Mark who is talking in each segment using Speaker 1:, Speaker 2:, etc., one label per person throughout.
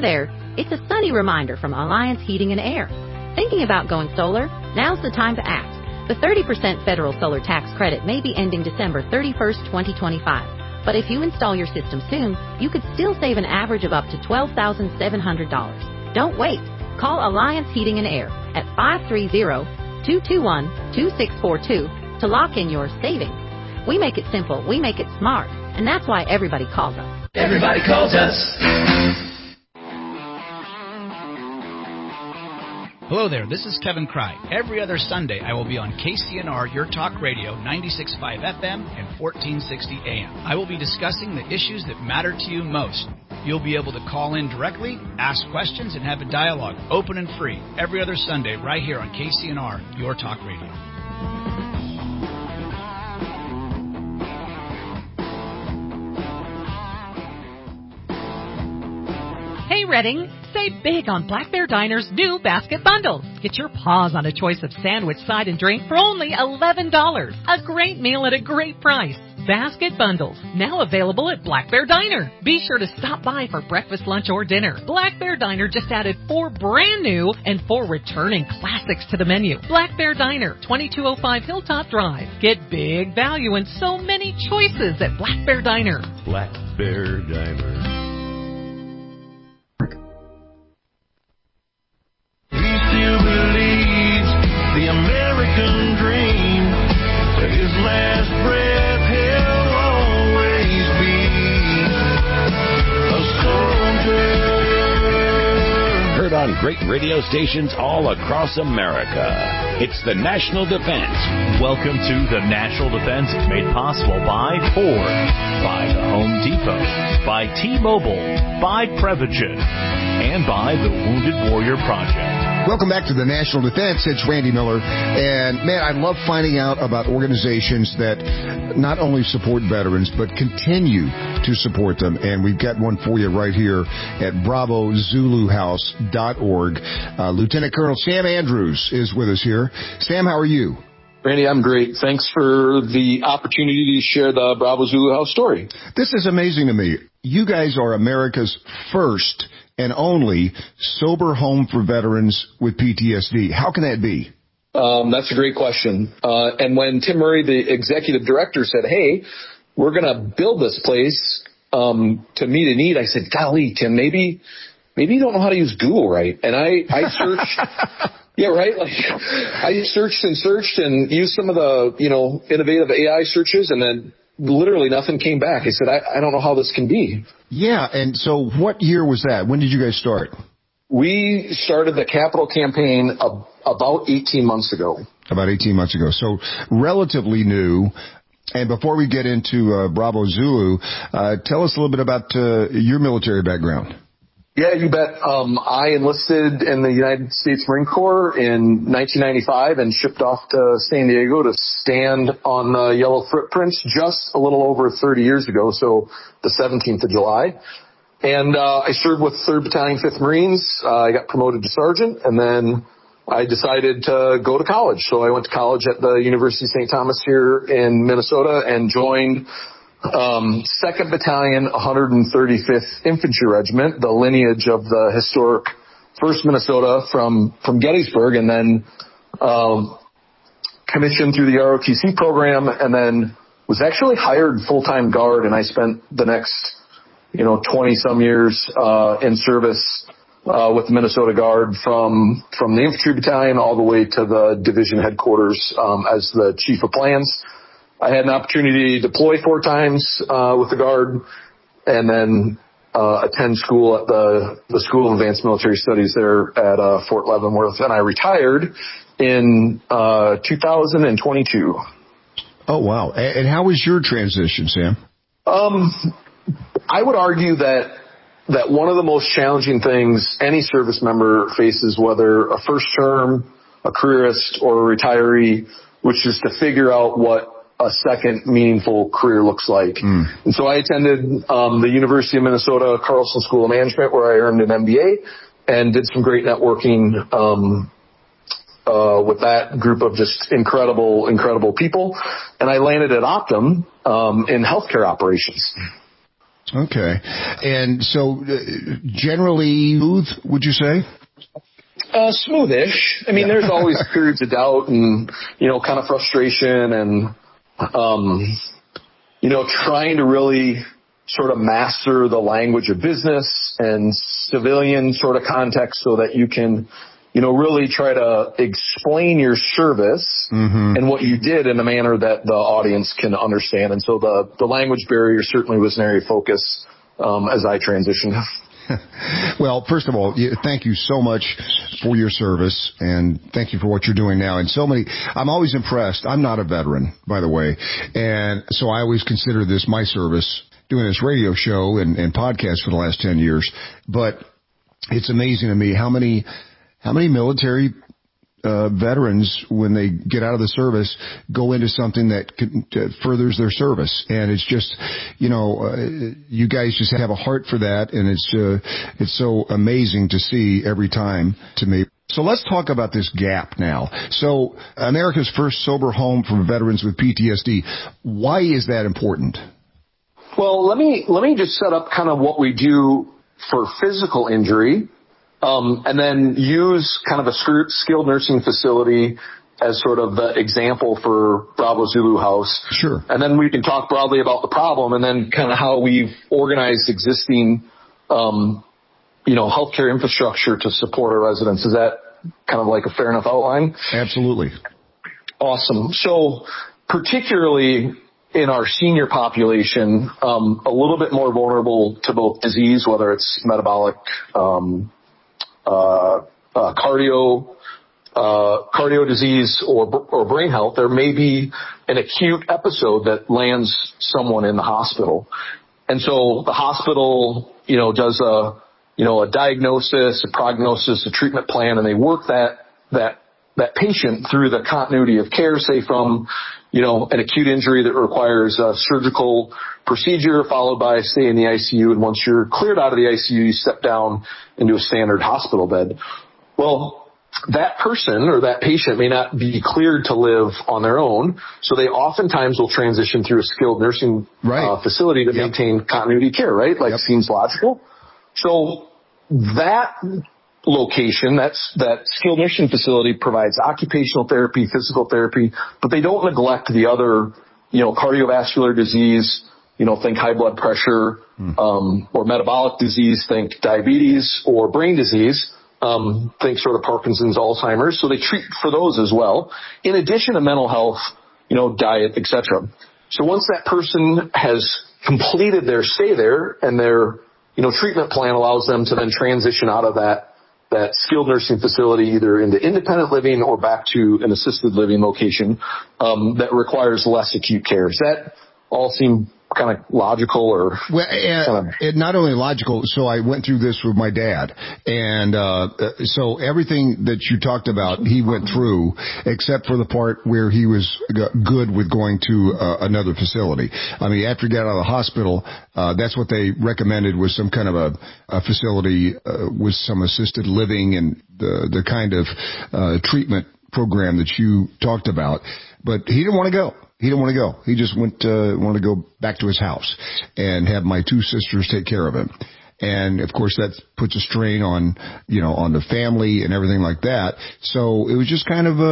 Speaker 1: there, it's a sunny reminder from Alliance Heating and Air. Thinking about going solar? Now's the time to act. The 30% federal solar tax credit may be ending December 31st, 2025. But if you install your system soon, you could still save an average of up to $12,700. Don't wait. Call Alliance Heating and Air at 530-221-2642 to lock in your savings. We make it simple, we make it smart, and that's why everybody calls us.
Speaker 2: Everybody calls us.
Speaker 3: Hello there, this is Kevin Cry. Every other Sunday, I will be on KCNR, Your Talk Radio, 96.5 FM and 1460 AM. I will be discussing the issues that matter to you most. You'll be able to call in directly, ask questions, and have a dialogue, open and free, every other Sunday right here on KCNR, Your Talk Radio.
Speaker 4: Hey, Redding, save big on Black Bear Diner's new basket bundles. Get your paws on a choice of sandwich, side, and drink for only $11. A great meal at a great price. Basket bundles, now available at Black Bear Diner. Be sure to stop by for breakfast, lunch, or dinner. Black Bear Diner just added 4 brand new and 4 returning classics to the menu. Black Bear Diner, 2205 Hilltop Drive. Get big value and so many choices at Black Bear Diner.
Speaker 5: Black Bear Diner.
Speaker 2: The American dream, to his last breath, he'll always be a soldier.
Speaker 5: Heard on great radio stations all across America. It's the National Defense.
Speaker 6: Welcome to the National Defense, made possible by Ford, by the Home Depot, by T-Mobile, by Prevagen, and by the Wounded Warrior Project.
Speaker 7: Welcome back to the National Defense. It's Randy Miller. And, man, I love finding out about organizations that not only support veterans, but continue to support them. And we've got one for you right here at BravoZuluHouse.org. Lieutenant Colonel Sam Andrews is with us here. Sam, how are you?
Speaker 8: Randy, I'm great. Thanks for the opportunity to share the Bravo Zulu House story.
Speaker 7: This is amazing to me. You guys are America's first and only sober home for veterans with PTSD. How can that be?
Speaker 8: That's a great question. And when Tim Murray, the executive director, said, hey, we're going to build this place to meet a need, I said, golly, Tim, maybe you don't know how to use Google right. And I searched. Yeah, right. Like I searched and used some of the, innovative AI searches, and then literally nothing came back. I said, I don't know how this can be.
Speaker 7: Yeah. And so what year was that? When did you guys start?
Speaker 8: We started the capital campaign about 18 months ago.
Speaker 7: About 18 months ago. So relatively new. And before we get into Bravo Zulu, tell us a little bit about your military background.
Speaker 8: Yeah, you bet. I enlisted in the United States Marine Corps in 1995 and shipped off to San Diego to stand on the yellow footprints just a little over 30 years ago, so the 17th of July. And I served with 3rd Battalion, 5th Marines. I got promoted to sergeant, and then I decided to go to college. So I went to college at the University of St. Thomas here in Minnesota and joined 2nd Battalion, 135th Infantry Regiment, the lineage of the historic 1st Minnesota from Gettysburg, and then commissioned through the ROTC program, and then was actually hired full-time guard, and I spent the next 20-some years in service with the Minnesota Guard from the Infantry Battalion all the way to the division headquarters as the Chief of Plans. I had an opportunity to deploy 4 times with the Guard, and then attend school at the School of Advanced Military Studies there at Fort Leavenworth, and I retired in 2022.
Speaker 7: Oh, wow. And how was your transition, Sam?
Speaker 8: I would argue that one of the most challenging things any service member faces, whether a first term, a careerist, or a retiree, which is to figure out what a second meaningful career looks like. And so I attended the University of Minnesota Carlson School of Management, where I earned an MBA and did some great networking with that group of just incredible people. And I landed at Optum in healthcare operations.
Speaker 7: Okay. And so generally smooth, would you say?
Speaker 8: Smoothish. I mean, there's always periods of doubt and, kind of frustration and, trying to really sort of master the language of business and civilian sort of context so that you can, really try to explain your service and what you did in a manner that the audience can understand. And so the language barrier certainly was an area of focus as I transitioned.
Speaker 7: Well, first of all, thank you so much for your service, and thank you for what you're doing now. And I'm always impressed. I'm not a veteran, by the way, and so I always consider this my service, doing this radio show and podcast for the last 10 years. But it's amazing to me how many military veterans, when they get out of the service, go into something that furthers their service. And it's just, you guys just have a heart for that, and it's so amazing to see every time to me. So let's talk about this gap now. So America's first sober home for veterans with PTSD. Why is that important?
Speaker 8: Well, let me just set up kind of what we do for physical injury. And then use kind of a skilled nursing facility as sort of the example for Bravo Zulu House.
Speaker 7: Sure.
Speaker 8: And then we can talk broadly about the problem and then kind of how we've organized existing, healthcare infrastructure to support our residents. Is that kind of like a fair enough outline?
Speaker 7: Absolutely.
Speaker 8: Awesome. So particularly in our senior population, a little bit more vulnerable to both disease, whether it's metabolic, cardio disease or brain health, there may be an acute episode that lands someone in the hospital. And so the hospital, does a diagnosis, a prognosis, a treatment plan, and they work that patient through the continuity of care, say from, an acute injury that requires a surgical procedure followed by a stay in the ICU. And once you're cleared out of the ICU, you step down into a standard hospital bed. Well, that person or that patient may not be cleared to live on their own. So they oftentimes will transition through a skilled nursing facility to maintain continuity care, right? Seems logical. So that location, that skilled nursing facility provides occupational therapy, physical therapy, but they don't neglect the other, cardiovascular disease, think high blood pressure, or metabolic disease, think diabetes, or brain disease, think sort of Parkinson's, Alzheimer's. So they treat for those as well, in addition to mental health, diet, etc. So once that person has completed their stay there and their, treatment plan allows them to then transition out of that skilled nursing facility either into independent living or back to an assisted living location that requires less acute care. Does that all seem kind of logical or?
Speaker 7: Well, not only logical, so I went through this with my dad. And so everything that you talked about, he went through, except for the part where he was good with going to another facility. I mean, after he got out of the hospital, that's what they recommended was some kind of a facility with some assisted living and the kind of treatment program that you talked about. But he didn't want to go. He didn't want to go. He just wanted to go back to his house and have my two sisters take care of him. And of course that puts a strain on, on the family and everything like that. So it was just kind of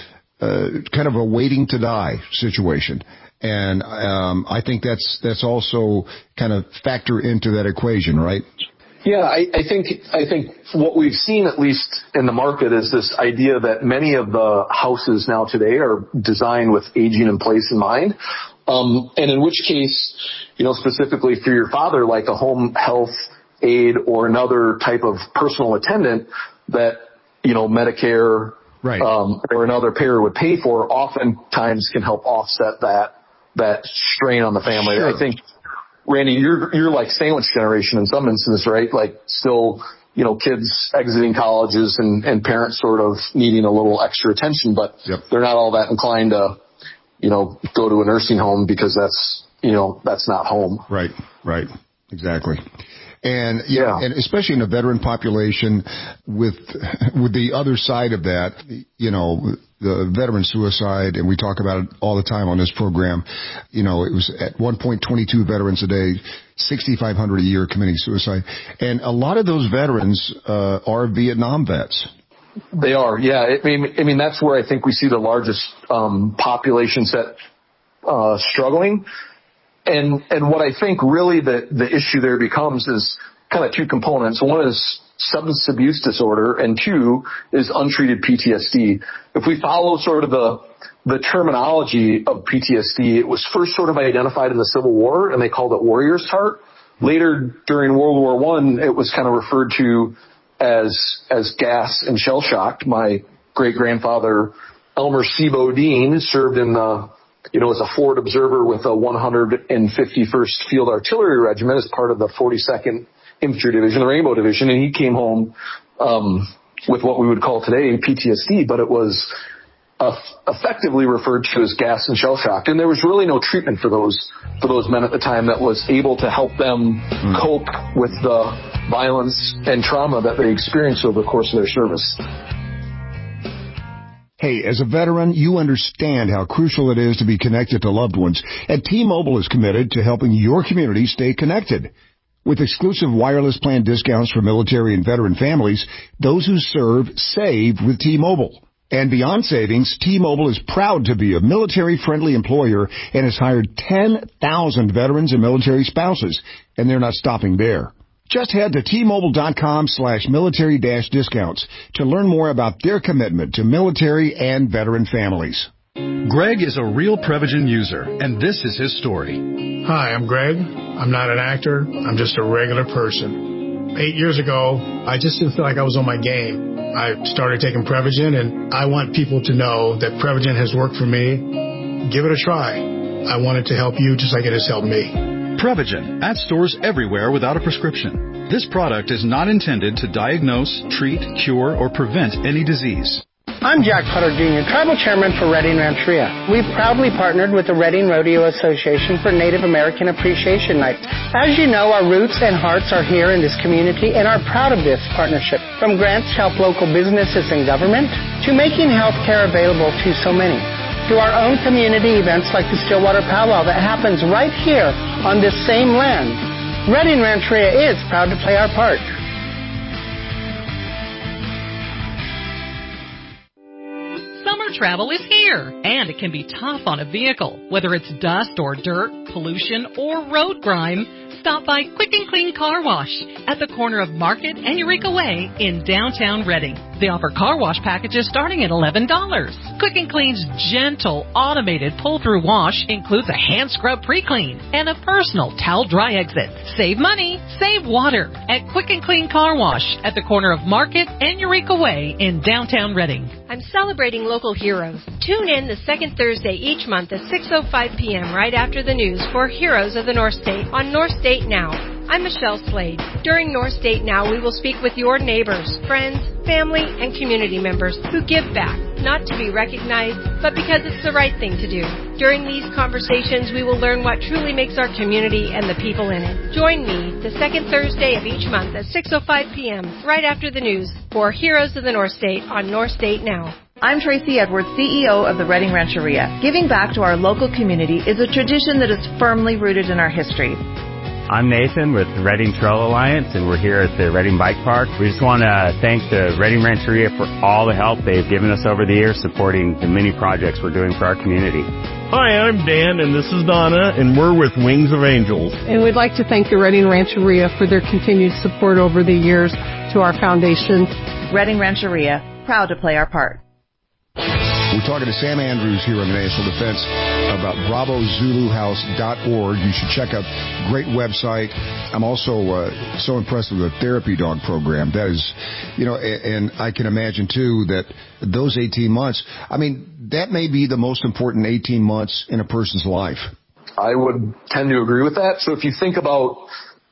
Speaker 7: a waiting to die situation. And, I think that's also kind of factor into that equation, right?
Speaker 8: Yeah, I think what we've seen, at least in the market, is this idea that many of the houses now today are designed with aging in place in mind. And in which case, specifically for your father, like a home health aide or another type of personal attendant that, Medicare, or another payer would pay for, oftentimes can help offset that strain on the family. Sure. I think, Randy, you're like sandwich generation in some instances, right? Like still, kids exiting colleges and parents sort of needing a little extra attention, but they're not all that inclined to, go to a nursing home because that's not home.
Speaker 7: Right. Exactly. And and especially in a veteran population with the other side of that, the veteran suicide, and we talk about it all the time on this program. It was at 1.22 veterans a day, 6,500 a year committing suicide. And a lot of those veterans are Vietnam vets.
Speaker 8: They are, yeah. I mean, that's where I think we see the largest population set struggling. And what I think really the issue there becomes is kind of two components. One is substance abuse disorder, and two is untreated PTSD. If we follow sort of the terminology of PTSD, it was first sort of identified in the Civil War, and they called it warrior's heart. Later, during World War I, it was kind of referred to as gas and shell shock. My great-grandfather, Elmer C. Bodine, served in as a forward observer with the 151st Field Artillery Regiment as part of the 42nd Infantry Division, the Rainbow Division, and he came home with what we would call today PTSD, but it was effectively referred to as gas and shell shock. And there was really no treatment for those men at the time that was able to help them cope with the violence and trauma that they experienced over the course of their service.
Speaker 7: Hey, as a veteran, you understand how crucial it is to be connected to loved ones, and T-Mobile is committed to helping your community stay connected. With exclusive wireless plan discounts for military and veteran families, those who serve save with T-Mobile. And beyond savings, T-Mobile is proud to be a military-friendly employer and has hired 10,000 veterans and military spouses, and they're not stopping there. Just head to T-Mobile.com/military-discounts to learn more about their commitment to military and veteran families.
Speaker 9: Greg is a real Prevagen user, and this is his story.
Speaker 10: Hi, I'm Greg. I'm not an actor. I'm just a regular person. 8 years ago, I just didn't feel like I was on my game. I started taking Prevagen, and I want people to know that Prevagen has worked for me. Give it a try. I want it to help you just like it has helped me.
Speaker 9: Prevagen, at stores everywhere without a prescription. This product is not intended to diagnose, treat, cure, or prevent any disease.
Speaker 11: I'm Jack Potter Jr., Tribal Chairman for Redding Rancheria. We've proudly partnered with the Redding Rodeo Association for Native American Appreciation Night. As you know, our roots and hearts are here in this community and are proud of this partnership. From grants to help local businesses and government, to making health care available to so many, to our own community events like the Stillwater Powwow that happens right here on this same land. Redding Rancheria is proud to play our part.
Speaker 4: Summer travel is here, and it can be tough on a vehicle. Whether it's dust or dirt, pollution, or road grime, stop by Quick and Clean Car Wash at the corner of Market and Eureka Way in downtown Redding. They offer car wash packages starting at $11. Quick and Clean's gentle, automated pull-through wash includes a hand scrub pre-clean and a personal towel dry exit. Save money, save water at Quick and Clean Car Wash at the corner of Market and Eureka Way in downtown Redding.
Speaker 12: I'm celebrating local heroes. Tune in the second Thursday each month at 6:05 p.m. right after the news for Heroes of the North State on North State Now. I'm Michelle Slade. During North State Now, we will speak with your neighbors, friends, family, and community members who give back, not to be recognized, but because it's the right thing to do. During these conversations, we will learn what truly makes our community and the people in it. Join me the second Thursday of each month at 6:05 p.m. right after the news for Heroes of the North State on North State Now.
Speaker 13: I'm Tracy Edwards, CEO of the Redding Rancheria. Giving back to our local community is a tradition that is firmly rooted in our history.
Speaker 14: I'm Nathan with the Redding Trail Alliance, and we're here at the Redding Bike Park. We just want to thank the Redding Rancheria for all the help they've given us over the years supporting the many projects we're doing for our community.
Speaker 15: Hi, I'm Dan, and this is Donna, and we're with Wings of Angels.
Speaker 16: And we'd like to thank the Redding Rancheria for their continued support over the years to our foundation.
Speaker 13: Redding Rancheria, proud to play our part.
Speaker 7: We're talking to Sam Andrews here on the National Defense about BravoZuluHouse.org. You should check out great website. I'm also so impressed with the therapy dog program. That is, and I can imagine too that those 18 months, that may be the most important 18 months in a person's life.
Speaker 8: I would tend to agree with that. So if you think about,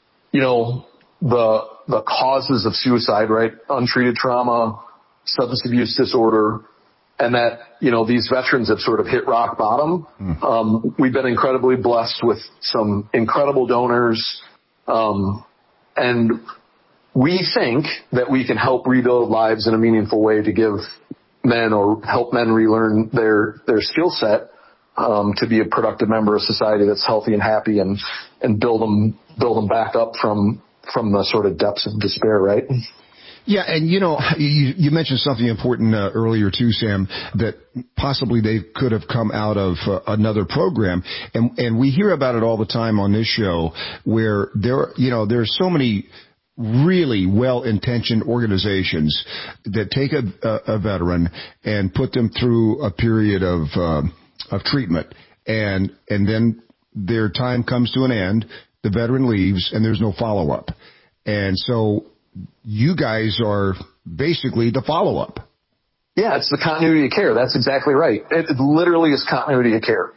Speaker 8: the causes of suicide, right? Untreated trauma, substance abuse disorder, and that, these veterans have sort of hit rock bottom. We've been incredibly blessed with some incredible donors, And we think that we can help rebuild lives in a meaningful way to give men or help men relearn their skill set, to be a productive member of society that's healthy and happy and build them back up from the sort of depths of despair, right?
Speaker 7: Yeah, and you mentioned something important earlier too, Sam, that possibly they could have come out of another program, and we hear about it all the time on this show, where there's so many really well-intentioned organizations that take a veteran and put them through a period of treatment, and then their time comes to an end, the veteran leaves, and there's no follow-up, and so you guys are basically the follow-up.
Speaker 8: Yeah, it's the continuity of care. That's exactly right. It literally is continuity of care.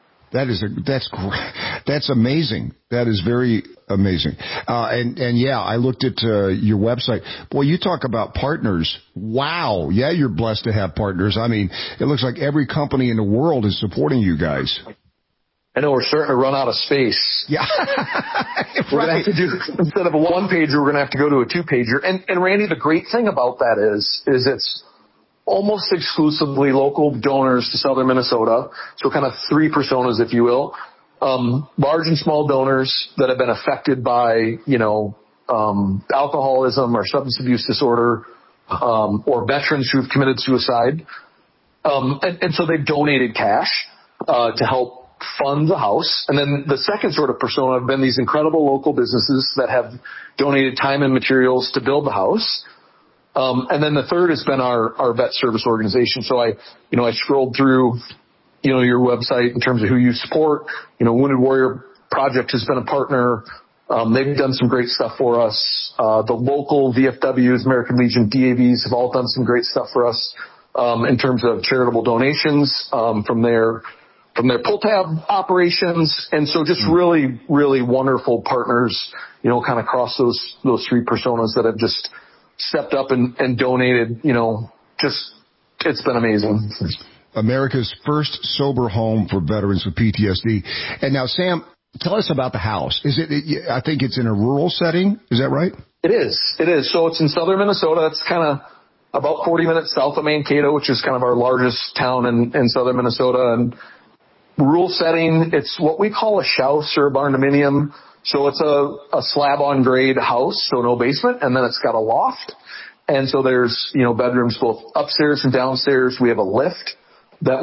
Speaker 8: That's
Speaker 7: amazing. That is very amazing. And yeah, I looked at your website. Boy, you talk about partners. Wow. Yeah, you're blessed to have partners. I mean, it looks like every company in the world is supporting you guys.
Speaker 8: I know we're starting to run out of space.
Speaker 7: Yeah.
Speaker 8: We're going to have to do, instead of a one-pager, we're going to have to go to a two-pager. And Randy, the great thing about that is it's almost exclusively local donors to southern Minnesota. So kind of three personas, if you will. Large and small donors that have been affected by, alcoholism or substance abuse disorder, or veterans who've committed suicide. And so they've donated cash, to help fund the house. And then the second sort of persona have been these incredible local businesses that have donated time and materials to build the house. And then the third has been our vet service organization. So I scrolled through, your website in terms of who you support. Wounded Warrior Project has been a partner. They've done some great stuff for us. The local VFWs, American Legion, DAVs have all done some great stuff for us, in terms of charitable donations, from their pull tab operations. And so just really, really wonderful partners, kind of across those three personas that have just stepped up and donated, it's been amazing.
Speaker 7: America's first sober home for veterans with PTSD. And now, Sam, tell us about the house. I think it's in a rural setting. Is that right?
Speaker 8: It is. So it's in southern Minnesota. It's kind of about 40 minutes south of Mankato, which is kind of our largest town in southern Minnesota. And rural setting, it's what we call a house or a barn dominium. So it's a slab on grade house, so no basement, and then it's got a loft. And so there's, bedrooms both upstairs and downstairs. We have a lift that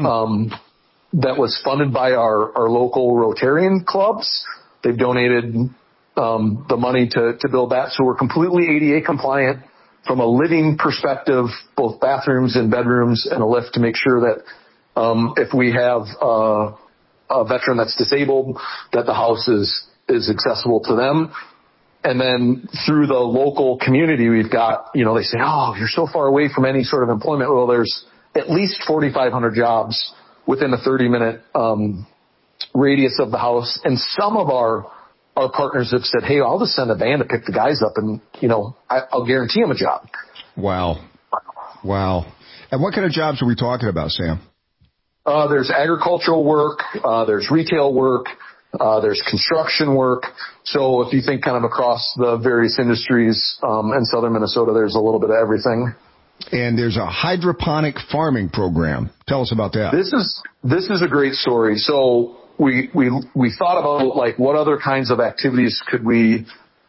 Speaker 8: was funded by our local Rotarian clubs. They've donated the money to build that. So we're completely ADA compliant from a living perspective, both bathrooms and bedrooms, and a lift to make sure that if we have a veteran that's disabled, that the house is accessible to them. And then through the local community, we've got, they say, oh, you're so far away from any sort of employment. Well, there's at least 4,500 jobs within a 30-minute radius of the house. And some of our partners have said, hey, I'll just send a van to pick the guys up and, I'll guarantee them a job.
Speaker 7: Wow. And what kind of jobs are we talking about, Sam?
Speaker 8: There's agricultural work. There's retail work. There's construction work. So if you think kind of across the various industries in southern Minnesota, there's a little bit of everything.
Speaker 7: And there's a hydroponic farming program. Tell us about that.
Speaker 8: This is a great story. So we thought about like what other kinds of activities could we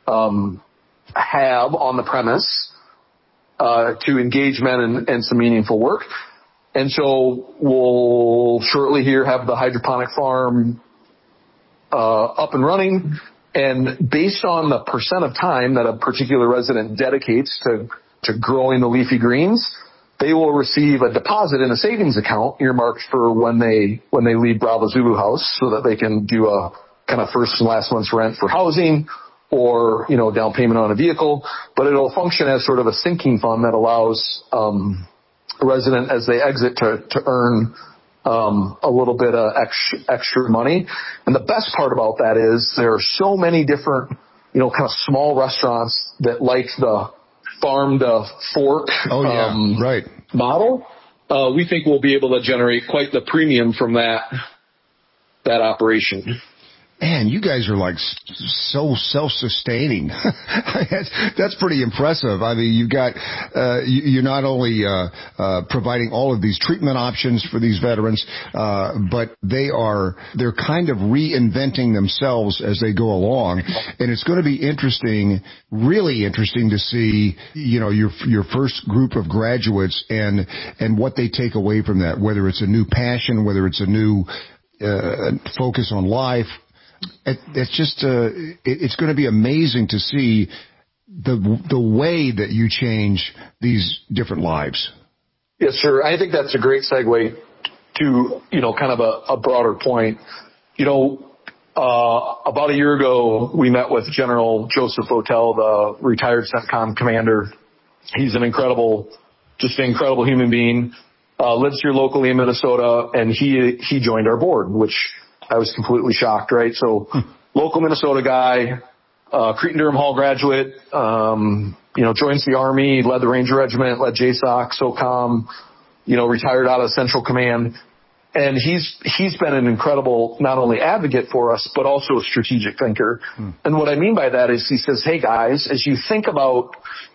Speaker 8: have on the premise to engage men in some meaningful work. And so we'll shortly here have the hydroponic farm up and running. And based on the percent of time that a particular resident dedicates to growing the leafy greens, they will receive a deposit in a savings account earmarked for when they leave Bravo Zulu House, so that they can do a kind of first and last month's rent for housing or, down payment on a vehicle. But it'll function as sort of a sinking fund that allows a resident as they exit to earn a little bit of extra money. And the best part about that is there are so many different, kind of small restaurants that like the farm to fork
Speaker 7: right.
Speaker 8: model. We think we'll be able to generate quite the premium from that operation.
Speaker 7: Man, you guys are like so self-sustaining. That's pretty impressive. I mean, you've got, you're not only, providing all of these treatment options for these veterans, but they're kind of reinventing themselves as they go along. And it's going to be interesting, really interesting to see, your first group of graduates and what they take away from that, whether it's a new passion, whether it's a new, focus on life. It's just, it's going to be amazing to see the way that you change these different lives.
Speaker 8: Yes, sir. I think that's a great segue to, kind of a broader point. About a year ago, we met with General Joseph Votel, the retired CENTCOM commander. He's an incredible human being, lives here locally in Minnesota, and he joined our board, which I was completely shocked, right? So local Minnesota guy, Cretin-Durham Hall graduate, joins the Army, led the Ranger Regiment, led JSOC, SOCOM, retired out of Central Command. And he's been an incredible, not only advocate for us, but also a strategic thinker. And what I mean by that is he says, hey guys, as you think about,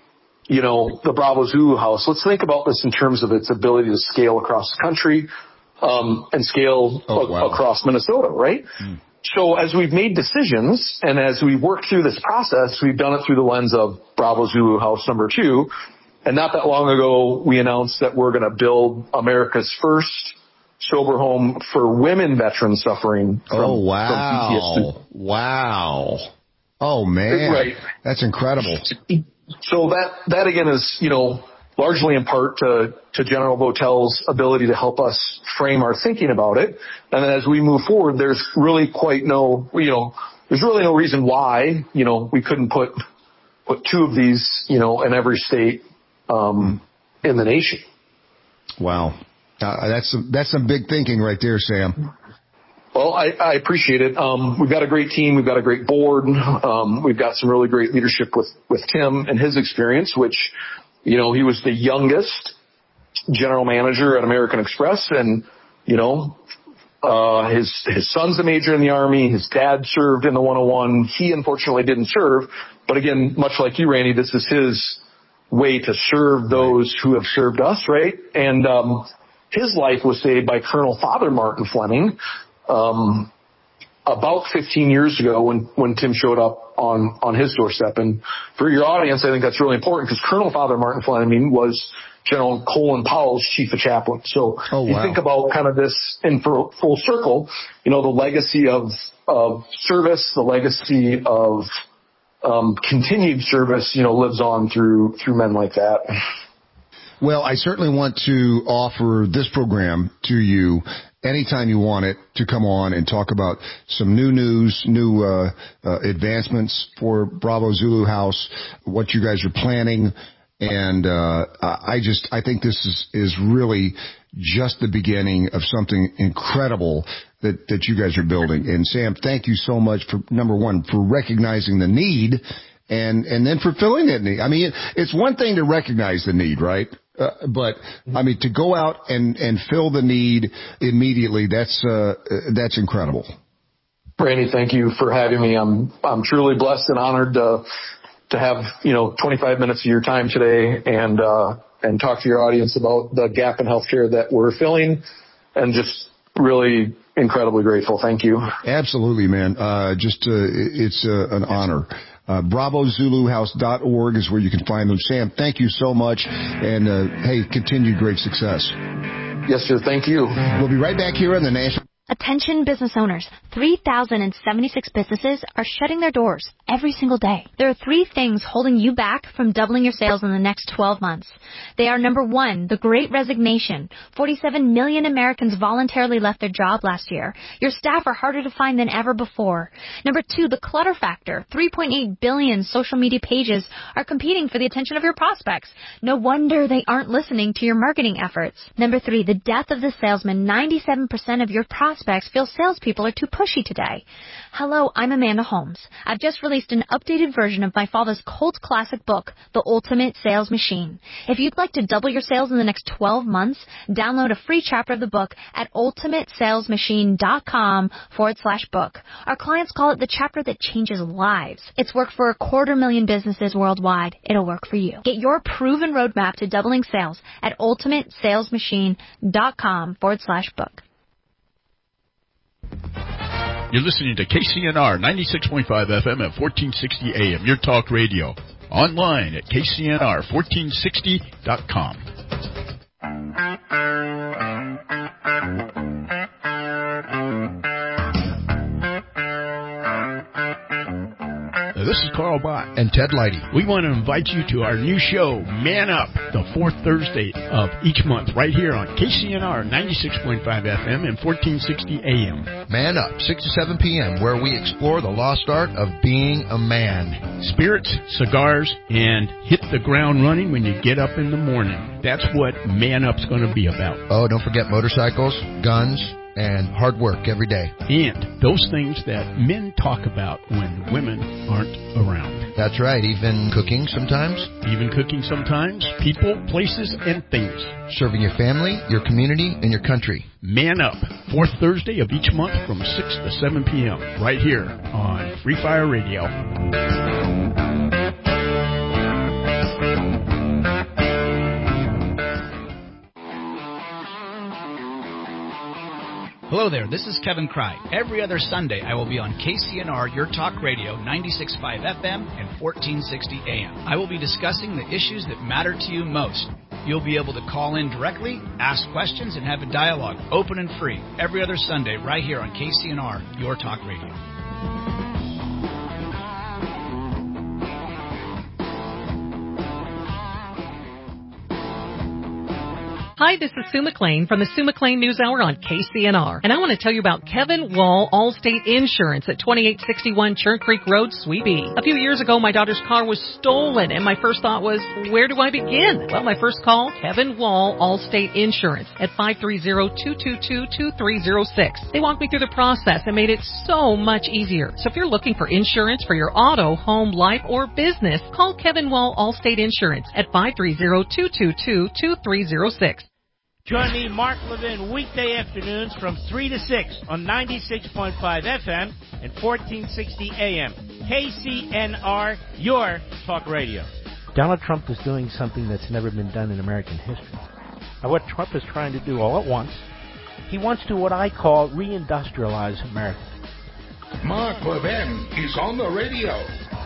Speaker 8: the Bravo Zulu House, let's think about this in terms of its ability to scale across the country, and scale across Minnesota, right? So as we've made decisions and as we work through this process, we've done it through the lens of Bravo Zulu House number 2. And not that long ago, we announced that we're going to build America's first sober home for women veterans suffering from PTSD.
Speaker 7: Wow. Oh, man.
Speaker 8: Right.
Speaker 7: That's incredible.
Speaker 8: So that again is, largely in part to General Votel's ability to help us frame our thinking about it. And then as we move forward, there's really there's really no reason why, we couldn't put 2 of these, in every state, in the nation.
Speaker 7: Wow. That's some big thinking right there, Sam.
Speaker 8: Well, I appreciate it. We've got a great team. We've got a great board. We've got some really great leadership with Tim and his experience, which, he was the youngest general manager at American Express, and, his son's a major in the Army. His dad served in the 101. He unfortunately didn't serve. But again, much like you, Randy, this is his way to serve those who have served us, right? And, his life was saved by Colonel Father Martin Fleming, about 15 years ago when Tim showed up on his doorstep. And for your audience, I think that's really important because Colonel Father Martin Fleming was General Colin Powell's chief of chaplain. So you think about kind of this in full circle, the legacy of service, the legacy of continued service, lives on through men like that.
Speaker 7: Well, I certainly want to offer this program to you anytime you want it to come on and talk about some new news, new advancements for Bravo Zulu House, what you guys are planning. And I think this is really just the beginning of something incredible that you guys are building. And Sam, thank you so much for, number one, for recognizing the need and then for filling that need. I mean, it's one thing to recognize the need, right? But I mean, to go out and fill the need immediately, that's incredible.
Speaker 8: Randy, thank you for having me. I'm truly blessed and honored to have 25 minutes of your time today and talk to your audience about the gap in healthcare that we're filling, and just really incredibly grateful. Thank you.
Speaker 7: Absolutely, man. It's an honor. BravoZuluHouse.org is where you can find them. Sam, thank you so much. And, hey, continued great success.
Speaker 8: Yes, sir. Thank you.
Speaker 7: We'll be right back here on the National.
Speaker 17: Attention business owners. 3,076 businesses are shutting their doors every single day. There are 3 things holding you back from doubling your sales in the next 12 months. They are, number 1, the Great Resignation. 47 million Americans voluntarily left their job last year. Your staff are harder to find than ever before. Number 2, the clutter factor. 3.8 billion social media pages are competing for the attention of your prospects. No wonder they aren't listening to your marketing efforts. Number 3, the death of the salesman. 97% of your prospects prospects feel salespeople are too pushy today. Hello, I'm Amanda Holmes. I've just released an updated version of my father's cult classic book, The Ultimate Sales Machine. If you'd like to double your sales in the next 12 months, download a free chapter of the book at ultimatesalesmachine.com/book. Our clients call it the chapter that changes lives. It's worked for 250,000 businesses worldwide. It'll work for you. Get your proven roadmap to doubling sales at ultimatesalesmachine.com/book.
Speaker 18: You're listening to KCNR 96.5 FM at 1460 AM, your talk radio. Online at KCNR1460.com. This is Carl Bott
Speaker 19: and Ted Leidy.
Speaker 18: We want to invite you to our new show, Man Up, the fourth Thursday of each month, right here on KCNR 96.5 FM and 1460 AM.
Speaker 19: Man Up, 6 to 7 p.m., where we explore the lost art of being a man.
Speaker 18: Spirits, cigars, and hit the ground running when you get up in the morning. That's what Man Up's going to be about.
Speaker 19: Oh, don't forget motorcycles, guns, and hard work every day.
Speaker 18: And those things that men talk about when women aren't around.
Speaker 19: That's right. Even cooking sometimes.
Speaker 18: People, places, and things.
Speaker 19: Serving your family, your community, and your country.
Speaker 18: Man Up, fourth Thursday of each month from 6 to 7 p.m. right here on Free Fire Radio.
Speaker 3: Hello there, this is Kevin Cry. Every other Sunday, I will be on KCNR, your talk radio, 96.5 FM and 1460 AM. I will be discussing the issues that matter to you most. You'll be able to call in directly, ask questions, and have a dialogue, open and free, every other Sunday right here on KCNR, your talk radio.
Speaker 4: Hi, this is Sue McLean from the Sue McLean News Hour on KCNR. And I want to tell you about Kevin Wall Allstate Insurance at 2861 Churn Creek Road, Suite B. A few years ago, my daughter's car was stolen, and my first thought was, where do I begin? Well, my first call, Kevin Wall Allstate Insurance at 530-222-2306. They walked me through the process and made it so much easier. So if you're looking for insurance for your auto, home, life, or business, call Kevin Wall Allstate Insurance at 530-222-2306.
Speaker 20: Join me, Mark Levin, weekday afternoons from 3 to 6 on 96.5 FM and 1460 AM. KCNR, your talk radio.
Speaker 21: Donald Trump is doing something that's never been done in American history. Now, what Trump is trying to do all at once, he wants to what I call reindustrialize America.
Speaker 2: Mark Levin is on the radio.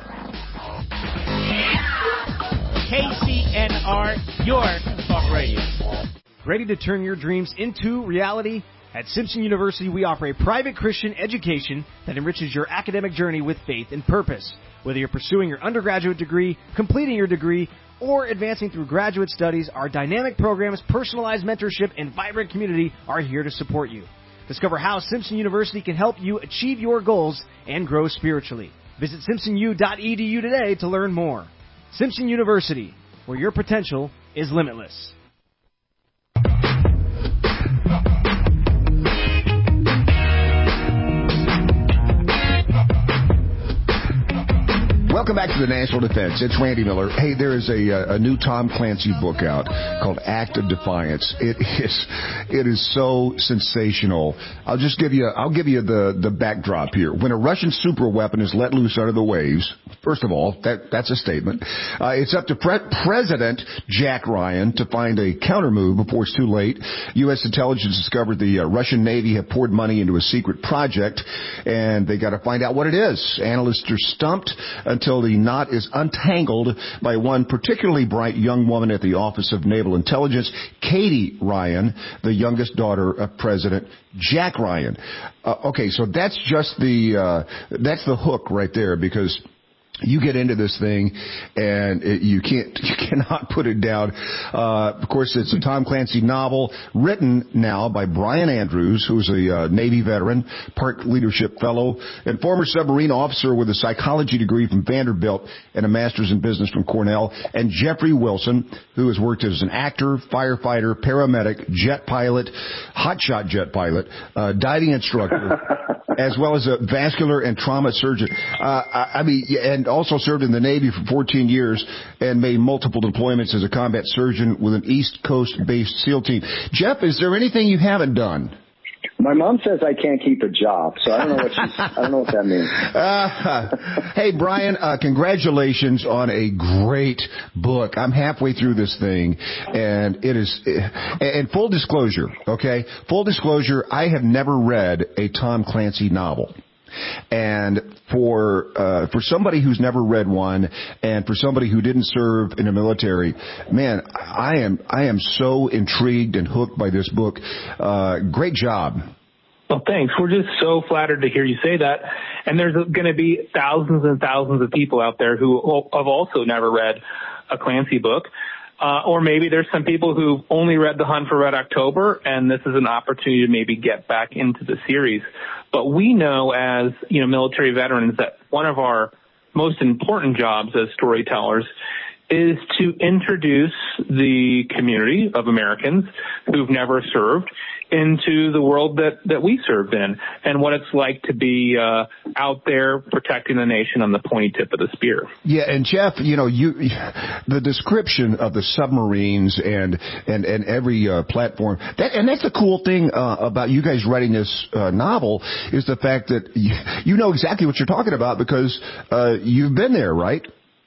Speaker 20: KCNR, your talk radio.
Speaker 22: Ready to turn your dreams into reality? At Simpson University, we offer a private Christian education that enriches your academic journey with faith and purpose. Whether you're pursuing your undergraduate degree, completing your degree, or advancing through graduate studies, our dynamic programs, personalized mentorship, and vibrant community are here to support you. Discover how Simpson University can help you achieve your goals and grow spiritually. Visit simpsonu.edu today to learn more. Simpson University, where your potential is limitless.
Speaker 7: Welcome back to the National Defense. It's Randy Miller. Hey, there is a new Tom Clancy book out called Act of Defiance. It is so sensational. I'll give you the backdrop here. When a Russian superweapon is let loose under the waves, first of all, that's a statement. It's up to President Jack Ryan to find a countermove before it's too late. U.S. intelligence discovered the Russian Navy have poured money into a secret project, and they got to find out what it is. Analysts are stumped until the knot is untangled by one particularly bright young woman at the Office of Naval Intelligence, Katie Ryan, the youngest daughter of President Jack Ryan. Okay, so that's just that's the hook right there, because you get into this thing and you cannot put it down. Of course, it's a Tom Clancy novel written now by Brian Andrews, who's a Navy veteran, Park Leadership Fellow, and former submarine officer with a psychology degree from Vanderbilt and a master's in business from Cornell, and Jeffrey Wilson, who has worked as an actor, firefighter, paramedic, jet pilot, hotshot jet pilot, diving instructor, as well as a vascular and trauma surgeon. And also served in the Navy for 14 years and made multiple deployments as a combat surgeon with an East Coast-based SEAL team. Jeff, is there anything you haven't done?
Speaker 1: My mom says I can't keep a job, so I don't know what that means.
Speaker 7: Hey, Brian, congratulations on a great book. I'm halfway through this thing, and it is. And full disclosure, okay? Full disclosure, I have never read a Tom Clancy novel. And for somebody who's never read one, and for somebody who didn't serve in the military, man, I am so intrigued and hooked by this book. Great job.
Speaker 5: Well, thanks. We're just so flattered to hear you say that. And there's going to be thousands and thousands of people out there who have also never read a Clancy book. Or maybe there's some people who've only read The Hunt for Red October, and this is an opportunity to maybe get back into the series. But we know as, military veterans that one of our most important jobs as storytellers is to introduce the community of Americans who've never served into the world that we served in and what it's like to be out there protecting the nation on the pointy tip of the spear.
Speaker 7: Yeah, and Jeff, the description of the submarines and every platform, that's the cool thing about you guys writing this novel is the fact that you know exactly what you're talking about because you've been there, right?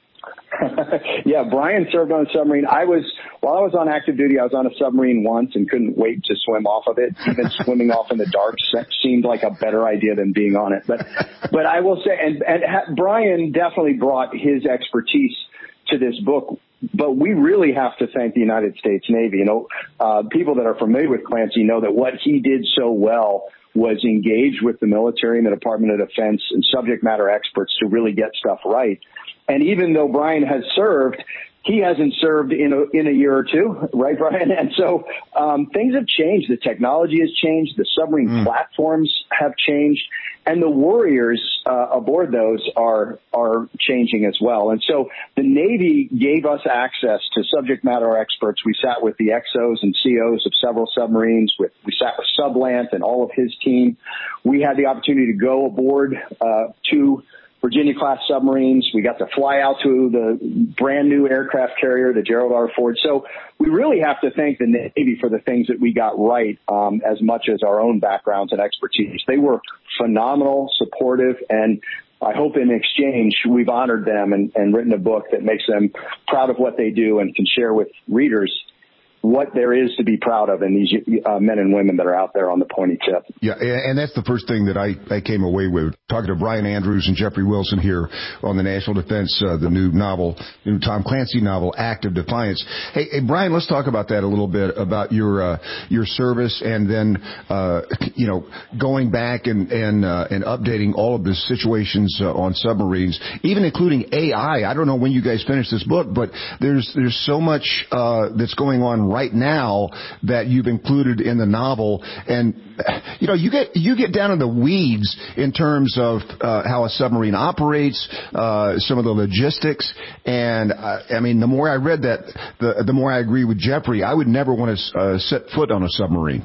Speaker 1: Yeah, Brian served on a submarine. While I was on active duty, I was on a submarine once and couldn't wait to swim off of it. Even swimming off in the dark seemed like a better idea than being on it. But I will say, and Brian definitely brought his expertise to this book. But we really have to thank the United States Navy. People that are familiar with Clancy know that what he did so well was engage with the military and the Department of Defense and subject matter experts to really get stuff right. And even though Brian has served, he hasn't served in a year or two, right, Brian? And so things have changed. The technology has changed. The submarine platforms have changed. And the warriors aboard those are changing as well. And so the Navy gave us access to subject matter experts. We sat with the XOs and COs of several submarines. We sat with Sublant and all of his team. We had the opportunity to go aboard to Virginia-class submarines. We got to fly out to the brand new aircraft carrier, the Gerald R. Ford. So we really have to thank the Navy for the things that we got right as much as our own backgrounds and expertise. They were phenomenal, supportive, and I hope in exchange we've honored them and written a book that makes them proud of what they do and can share with readers what there is to be proud of in these men and women that are out there on the pointy tip.
Speaker 7: Yeah, and that's the first thing that I came away with, talking to Brian Andrews and Jeffrey Wilson here on the National Defense, the new Tom Clancy novel, Act of Defiance. Hey, Brian, let's talk about that a little bit, about your service and then, going back and updating all of the situations on submarines, even including AI. I don't know when you guys finish this book, but there's so much that's going on right now that you've included in the novel, and you get down in the weeds in terms of how a submarine operates, some of the logistics, and the more I read that, the more I agree with Jeffrey. I would never want to set foot on a submarine.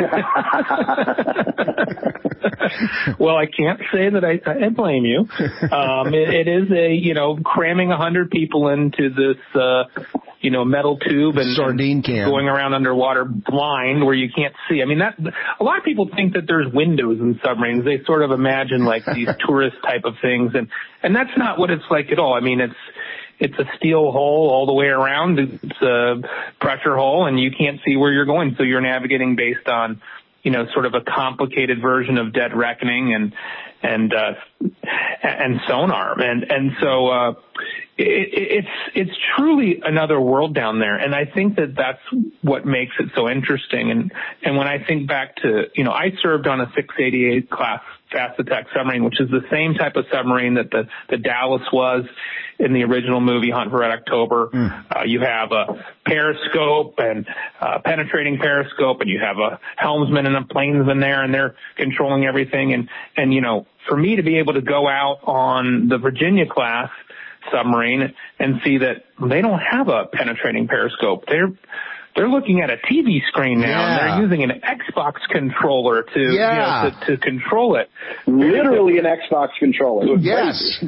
Speaker 5: Well, I can't say that I blame you. It is cramming 100 people into this metal tube and
Speaker 7: sardine can
Speaker 5: going around underwater blind where you can't see. A lot of people think that there's windows in submarines. They sort of imagine like these tourist type of things, and that's not what it's like at all. It's a steel hull all the way around. It's a pressure hull, and you can't see where you're going, so you're navigating based on sort of a complicated version of Dead Reckoning and sonar, and so it's truly another world down there, and I think that that's what makes it so interesting. And when I think back to I served on a 688 class fast attack submarine, which is the same type of submarine that the Dallas was in the original movie Hunt for Red October. You have a periscope and penetrating periscope, and you have a helmsman and a planesman there, and they're controlling everything. And you know, for me to be able to go out on the Virginia class submarine and see that they don't have a penetrating periscope. They're looking at a TV screen now, and they're using an Xbox controller to control it.
Speaker 1: Literally an Xbox controller.
Speaker 6: Yes.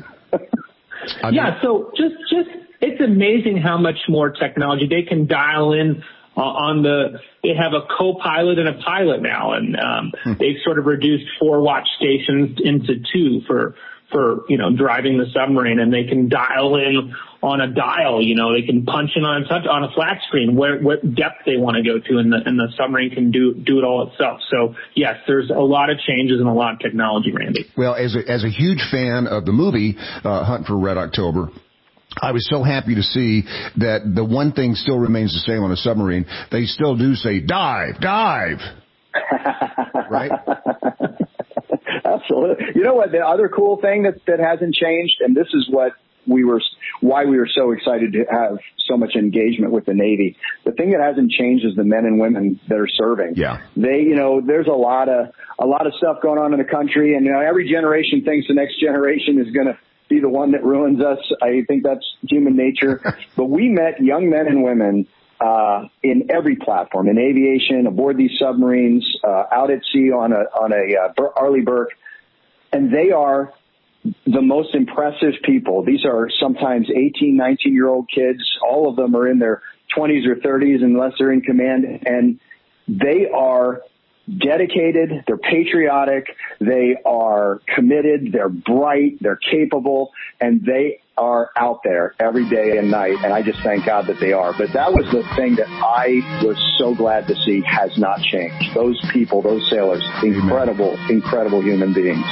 Speaker 6: So just it's amazing how much more technology they can dial in they have a co-pilot and a pilot now, and they've sort of reduced 4 watch stations into 2 for driving the submarine, and they can dial in on a dial. They can punch in on a flat screen what depth they want to go to, and the submarine can do it all itself. So yes, there's a lot of changes and a lot of technology, Randy.
Speaker 7: Well, as a huge fan of the movie Hunt for Red October, I was so happy to see that the one thing still remains the same on a submarine. They still do say dive, dive. Right?
Speaker 1: Absolutely. You know what? The other cool thing that hasn't changed, and this is why we were so excited to have so much engagement with the Navy. The thing that hasn't changed is the men and women that are serving.
Speaker 7: Yeah.
Speaker 1: There's a lot of stuff going on in the country, and every generation thinks the next generation is going to be the one that ruins us. I think that's human nature. But we met young men and women in every platform, in aviation, aboard these submarines, out at sea on a Arleigh Burke, and they are the most impressive people. These are sometimes 18, 19-year-old kids. All of them are in their 20s or 30s unless they're in command, and they are dedicated, they're patriotic, they are committed, they're bright, they're capable, and they are out there every day and night, and I just thank God that they are. But that was the thing that I was so glad to see has not changed. Those people, those sailors, incredible, incredible human beings.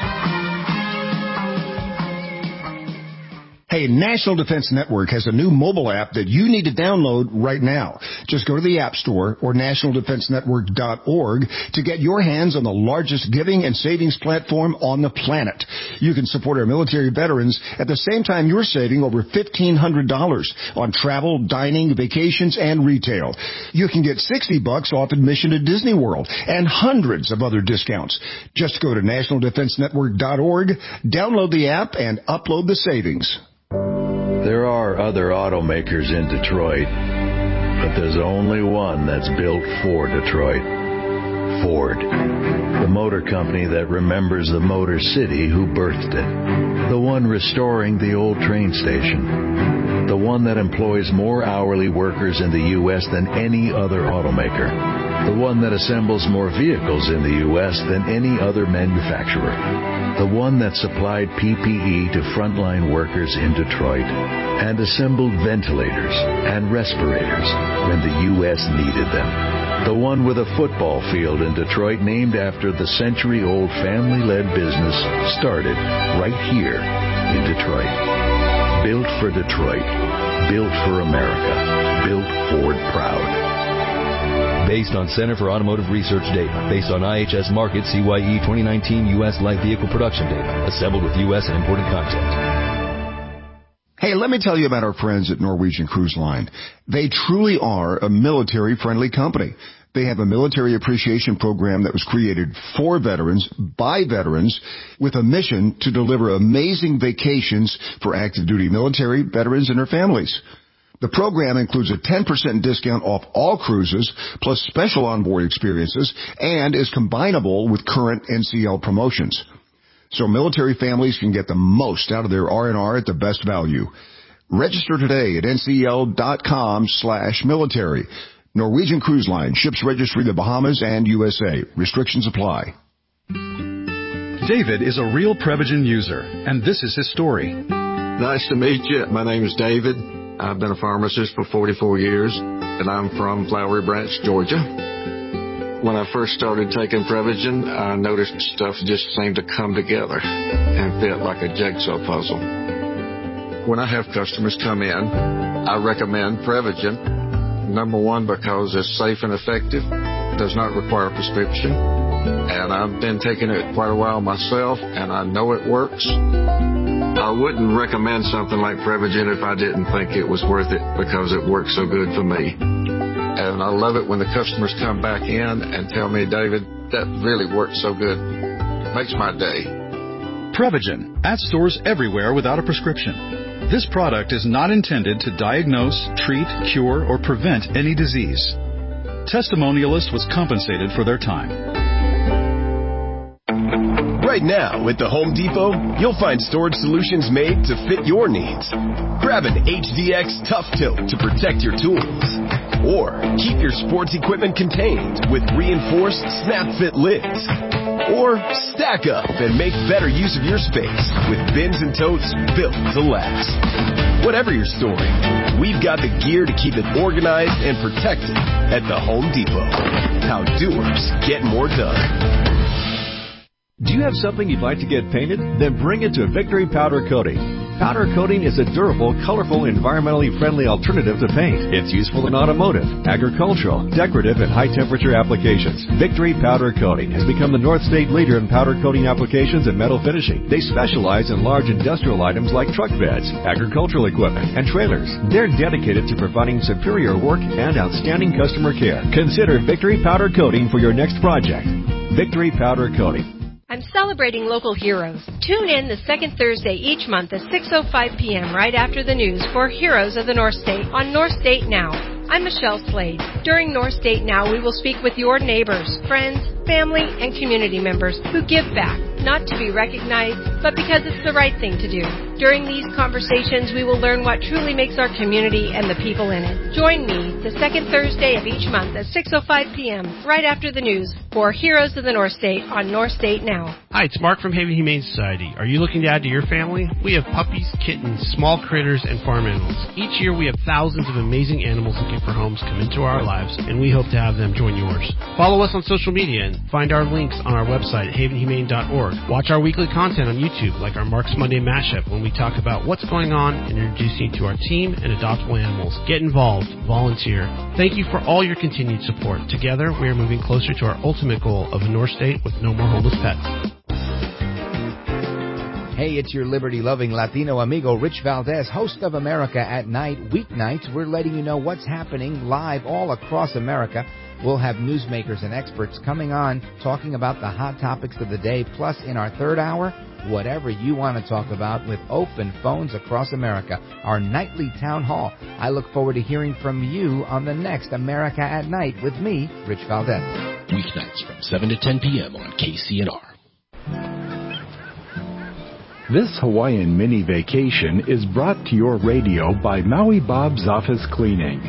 Speaker 7: Hey, National Defense Network has a new mobile app that you need to download right now. Just go to the App Store or nationaldefensenetwork.org to get your hands on the largest giving and savings platform on the planet. You can support our military veterans at the same time you're saving over $1,500 on travel, dining, vacations, and retail. You can get $60 off admission to Disney World and hundreds of other discounts. Just go to nationaldefensenetwork.org, download the app, and upload the savings.
Speaker 10: There are other automakers in Detroit, but there's only one that's built for Detroit. Ford. The motor company that remembers the Motor City who birthed it. The one restoring the old train station. The one that employs more hourly workers in the U.S. than any other automaker. The one that assembles more vehicles in the U.S. than any other manufacturer. The one that supplied PPE to frontline workers in Detroit and assembled ventilators and respirators when the U.S. needed them. The one with a football field in Detroit named after the century-old family-led business started right here in Detroit. Built for Detroit. Built for America. Built Ford proud.
Speaker 23: Based on Center for Automotive Research data. Based on IHS Markit CYE 2019 U.S. light vehicle production data. Assembled with U.S. and imported content.
Speaker 7: Hey, let me tell you about our friends at Norwegian Cruise Line. They truly are a military-friendly company. They have a military appreciation program that was created for veterans, by veterans, with a mission to deliver amazing vacations for active duty military, veterans, and their families. The program includes a 10% discount off all cruises, plus special onboard experiences, and is combinable with current NCL promotions. So military families can get the most out of their R&R at the best value. Register today at ncl.com/military. Norwegian Cruise Line, ships registry the Bahamas and USA. Restrictions apply.
Speaker 9: David is a real Prevagen user, and this is his story.
Speaker 24: Nice to meet you. My name is David. I've been a pharmacist for 44 years, and I'm from Flowery Branch, Georgia. When I first started taking Prevagen, I noticed stuff just seemed to come together and fit like a jigsaw puzzle. When I have customers come in, I recommend Prevagen. Number one, because it's safe and effective, does not require a prescription. and I've been taking it quite a while myself, and I know it works. I wouldn't recommend something like Prevagen if I didn't think it was worth it because it works so good for me. And I love it when the customers come back in and tell me, David, that really worked so good. Makes my day.
Speaker 9: Prevagen, at stores everywhere without a prescription. This product is not intended to diagnose, treat, cure, or prevent any disease. Testimonialist was compensated for their time.
Speaker 11: Right now, at the Home Depot, you'll find storage solutions made to fit your needs. Grab an HDX Tough Tilt to protect your tools. Or keep your sports equipment contained with reinforced snap-fit lids. Or stack up and make better use of your space with bins and totes built to last. Whatever you're storing, we've got the gear to keep it organized and protected at the Home Depot. How doers get more done.
Speaker 12: Do you have something you'd like to get painted? Then bring it to Victory Powder Coating. Powder coating is a durable, colorful, environmentally friendly alternative to paint. It's useful in automotive, agricultural, decorative, and high-temperature applications. Victory Powder Coating has become the North State leader in powder coating applications and metal finishing. They specialize in large industrial items like truck beds, agricultural equipment, and trailers. They're dedicated to providing superior work and outstanding customer care. Consider Victory Powder Coating for your next project. Victory Powder Coating.
Speaker 14: I'm celebrating local heroes. Tune in the second Thursday each month at 6:05 p.m. right after the news for Heroes of the North State on North State Now. I'm Michelle Slade. During North State Now, we will speak with your neighbors, friends, family, and community members who give back, not to be recognized, but because it's the right thing to do. During these conversations, we will learn what truly makes our community and the people in it. Join me the second Thursday of each month at 6:05 p.m. right after the news for Heroes of the North State on North State Now.
Speaker 15: Hi, it's Mark from Haven Humane Society. Are you looking to add to your family? We have puppies, kittens, small critters, and farm animals. Each year we have thousands of amazing animals looking for homes come into our lives, and we hope to have them join yours. Follow us on social media and find our links on our website at havenhumane.org. Watch our weekly content on YouTube, like our Mark's Monday Mashup, when we talk about what's going on and introduce you to our team and adoptable animals. Get involved. Volunteer. Thank you for all your continued support. Together, we are moving closer to our ultimate goal of a North State with no more homeless pets.
Speaker 25: Hey, it's your liberty-loving Latino amigo, Rich Valdez, host of America at Night. Weeknights, we're letting you know what's happening live all across America. We'll have newsmakers and experts coming on talking about the hot topics of the day. Plus, in our third hour, whatever you want to talk about with open phones across America. Our nightly town hall. I look forward to hearing from you on the next America at Night with me, Rich Valdez.
Speaker 26: Weeknights from 7 to 10 p.m. on KCNR.
Speaker 27: This Hawaiian mini vacation is brought to your radio by Maui Bob's Office Cleaning.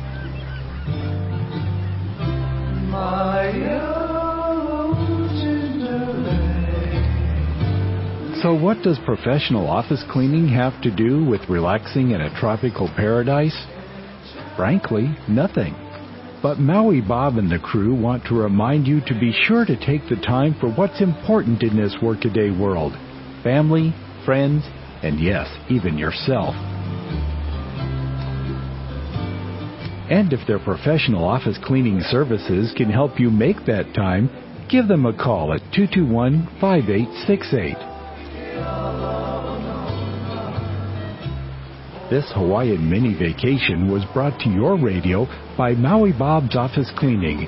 Speaker 27: So what does professional office cleaning have to do with relaxing in a tropical paradise? Frankly, nothing. But Maui Bob and the crew want to remind you to be sure to take the time for what's important in this workaday world. Family, friends, and yes, even yourself. And if their professional office cleaning services can help you make that time, give them a call at 221-5868. This Hawaiian mini vacation was brought to your radio by Maui Bob's Office Cleaning,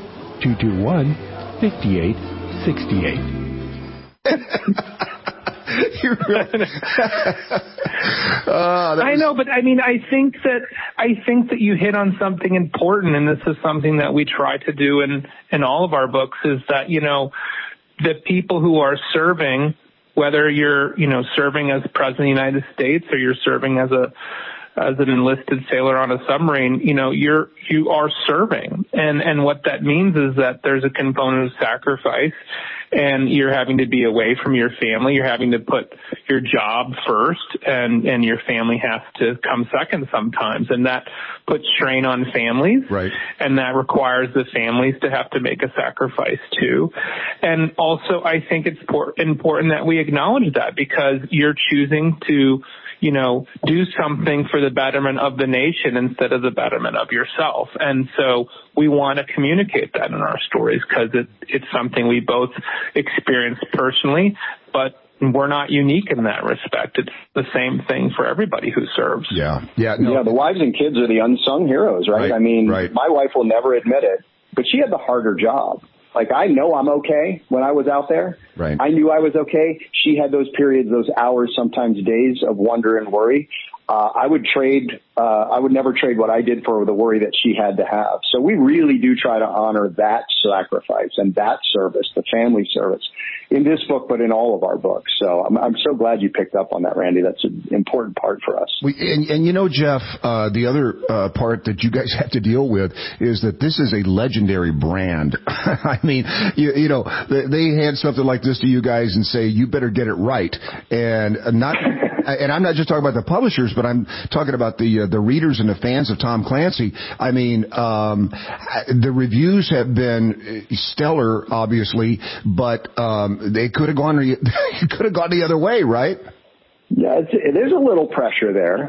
Speaker 27: 221-5868.
Speaker 5: You're right. I know, but I mean, I think that you hit on something important, and this is something that we try to do in all of our books, is that, you know, the people who are serving, whether you're, you know, serving as President of the United States or you're serving as an enlisted sailor on a submarine, you know, you are serving. And what that means is that there's a component of sacrifice, and you're having to be away from your family. You're having to put your job first, and your family has to come second sometimes. And that puts strain on families.
Speaker 7: Right.
Speaker 5: And that requires the families to have to make a sacrifice too. And also, I think it's important that we acknowledge that, because you're choosing to do something for the betterment of the nation instead of the betterment of yourself. And so we want to communicate that in our stories because it's something we both experience personally, but we're not unique in that respect. It's the same thing for everybody who serves.
Speaker 7: Yeah.
Speaker 1: The wives and kids are the unsung heroes, right? I mean, my wife will never admit it, but she had the harder job. Like, I know I'm okay when I was out there.
Speaker 7: Right.
Speaker 1: I knew I was okay. She had those periods, those hours, sometimes days of wonder and worry. I would never trade what I did for the worry that she had to have. So we really do try to honor that sacrifice and that service, the family service, in this book, but in all of our books. So I'm so glad you picked up on that, Randy. That's an important part for us.
Speaker 7: And Jeff, the other part that you guys have to deal with is that this is a legendary brand. I mean, they hand something like this to you guys and say, you better get it right. And I'm not just talking about the publishers, but I'm talking about the readers and the fans of Tom Clancy. I mean, the reviews have been stellar, obviously, but they could have gone the other way, right?
Speaker 1: Yeah, there's a little pressure there.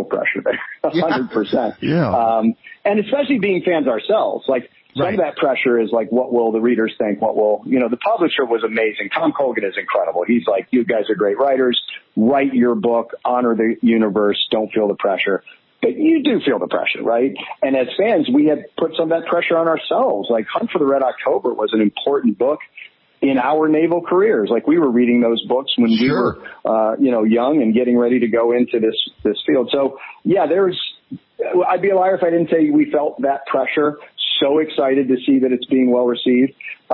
Speaker 1: 100%.
Speaker 7: Yeah.
Speaker 1: And especially being fans ourselves, like. Some of that pressure is like, what will the readers think? The publisher was amazing. Tom Colgan is incredible. He's like, you guys are great writers. Write your book, honor the universe, don't feel the pressure. But you do feel the pressure, right? And as fans, we had put some of that pressure on ourselves. Like Hunt for the Red October was an important book in our naval careers. Like we were reading those books when we were, young and getting ready to go into this field. So yeah, I'd be a liar if I didn't say we felt that pressure. So excited to see that it's being well received.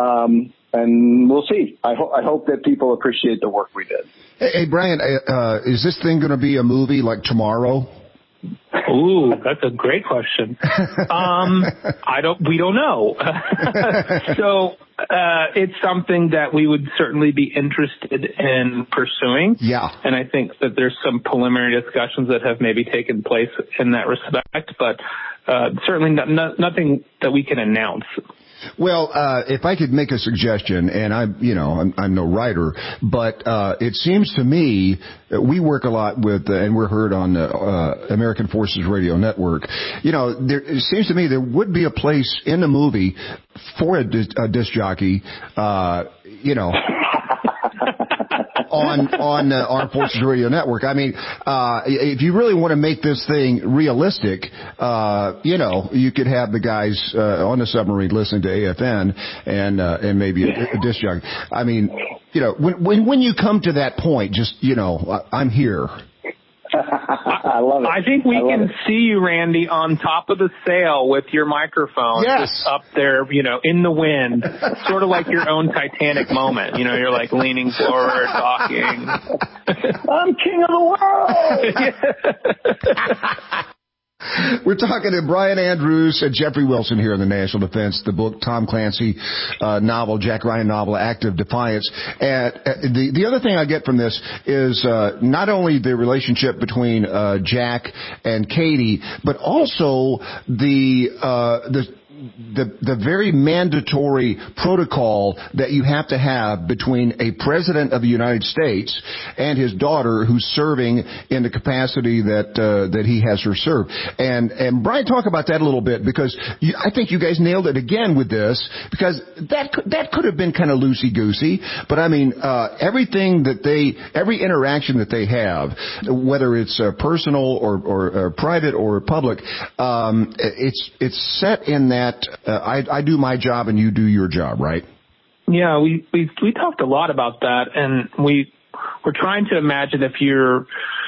Speaker 1: And we'll see. I hope that people appreciate the work we did.
Speaker 7: Hey, Brian, is this thing going to be a movie like tomorrow?
Speaker 5: Ooh, that's a great question. We don't know. So, it's something that we would certainly be interested in pursuing.
Speaker 7: Yeah.
Speaker 5: And I think that there's some preliminary discussions that have maybe taken place in that respect, but certainly nothing that we can announce.
Speaker 7: Well, if I could make a suggestion, and I'm no writer, but it seems to me we work a lot with, and we're heard on American Forces Radio Network. It seems to me there would be a place in the movie for a disc jockey, on Armed Forces Radio Network. I mean, if you really want to make this thing realistic, you could have the guys on the submarine listening to AFN and maybe a disc jockey. I mean, when you come to that point, just I'm here.
Speaker 1: I love it.
Speaker 5: I think we can see you, Randy, on top of the sail with your microphone.
Speaker 7: Yes.
Speaker 5: Just up there, in the wind, sort of like your own Titanic moment. You're like leaning forward, talking.
Speaker 1: I'm king of the world.
Speaker 7: We're talking to Brian Andrews and Jeffrey Wilson here in the National Defense, the book Tom Clancy novel, Jack Ryan novel, Act of Defiance. And the other thing I get from this is not only the relationship between Jack and Katie, but also the very mandatory protocol that you have to have between a president of the United States and his daughter who's serving in the capacity that he has her serve. And Brian, talk about that a little bit, because I think you guys nailed it again with this, because that could have been kind of loosey-goosey, but I mean, every interaction that they have, whether it's personal or private or public, it's set in that I do my job and you do your job, right?
Speaker 5: Yeah, we talked a lot about that, and we're trying to imagine if you're,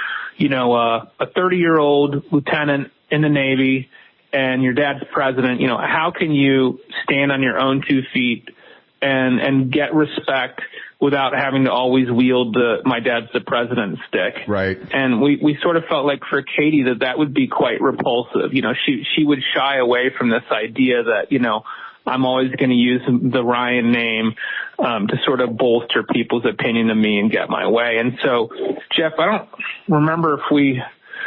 Speaker 5: a 30-year-old lieutenant in the Navy and your dad's president, how can you stand on your own 2 feet and get respect without having to always wield my dad's the president stick.
Speaker 7: Right.
Speaker 5: And we sort of felt like for Katie that would be quite repulsive. She would shy away from this idea that, I'm always going to use the Ryan name to sort of bolster people's opinion of me and get my way. And so, Jeff, I don't remember if we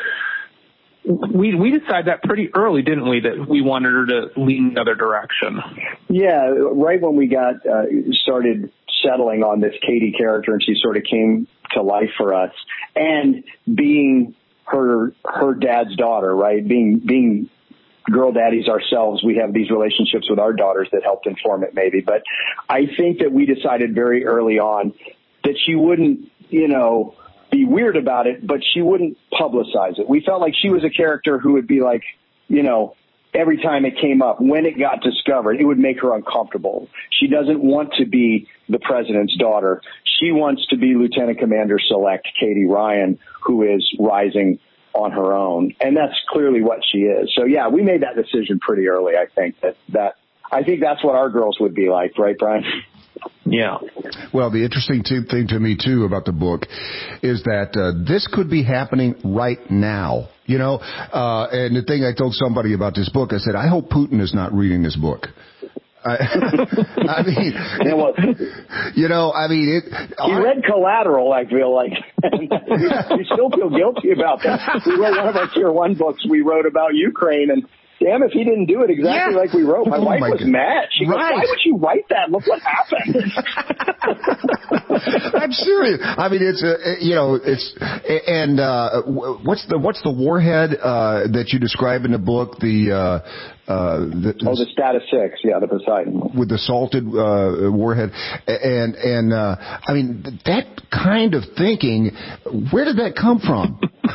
Speaker 5: decided that pretty early, didn't we, that we wanted her to lean the other direction? Yeah,
Speaker 1: right when we got started settling on this Katie character and she sort of came to life for us. And being her dad's daughter, right? Being girl daddies ourselves, we have these relationships with our daughters that helped inform it maybe. But I think that we decided very early on that she wouldn't, be weird about it, but she wouldn't publicize it. We felt like she was a character who would be like, every time it came up, when it got discovered, it would make her uncomfortable. She doesn't want to be the president's daughter. She wants to be Lieutenant Commander Select Katie Ryan, who is rising on her own. And that's clearly what she is. So yeah, we made that decision pretty early. I think I think that's what our girls would be like. Right, Brian?
Speaker 6: Yeah.
Speaker 7: Well, the interesting thing to me, too, about the book is that this could be happening right now, and the thing I told somebody about this book, I said, I hope Putin is not reading this book. I mean,
Speaker 1: he read Collateral, I feel like. We still feel guilty about that. We wrote one of our Tier 1 books, we wrote about Ukraine, and damn, if he didn't do it exactly like we wrote. My wife was mad. She goes, why would you write that? Look what happened.
Speaker 7: I'm serious. I mean, what's the warhead that you describe in the book? The
Speaker 1: Status 6, the Poseidon.
Speaker 7: With the salted warhead. And I mean, that kind of thinking, where did that come from?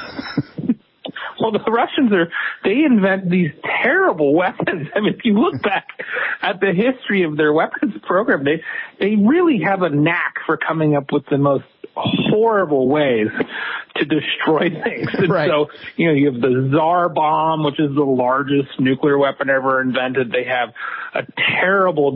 Speaker 5: Well, the Russians they invent these terrible weapons. I mean, if you look back at the history of their weapons program, they really have a knack for coming up with the most horrible ways to destroy things. And so, you have the Tsar bomb, which is the largest nuclear weapon ever invented. They have a terrible